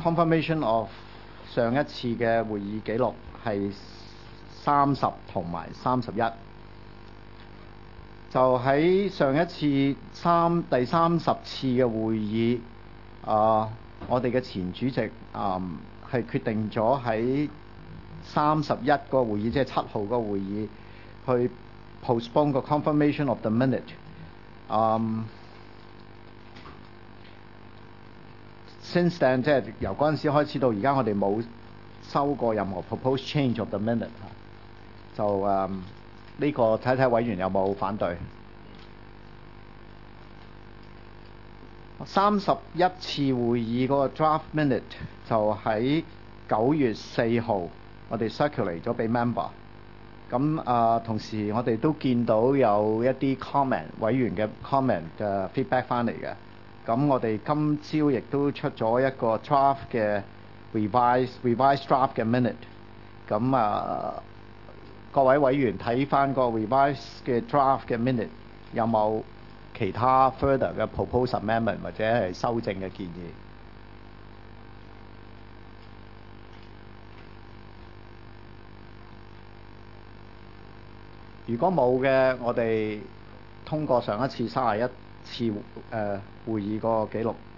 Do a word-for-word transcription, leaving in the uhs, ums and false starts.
confirmation of 上一次嘅會議記錄係三十同埋三十一。就喺上一次三第三十次嘅會議，啊，我哋嘅前主席啊係決定咗喺三十一個會議，即係七號個會議，去 postpone 個 confirmation of the minute。嗯 Since then 即係由嗰陣時開始到而家，我哋冇收過任何 proposed change of the minute。就誒呢、um, 個睇睇委員有冇反對。三十一次會議嗰個 draft minute 就喺九月四號，我哋 circulate 咗俾 member。咁啊，同時我哋都見到有一啲 comment 委員嘅 comment 嘅 feedback 翻嚟嘅。咁我哋今朝亦都出咗一個 draft 嘅 revise revise draft 嘅 minute。咁啊，各位委員睇翻個 revise 嘅 draft 嘅 minute 有冇其他 further 嘅 proposed amendment 或者係修正嘅建議？如果冇嘅，我哋通過上一次三十一次誒會議個記錄。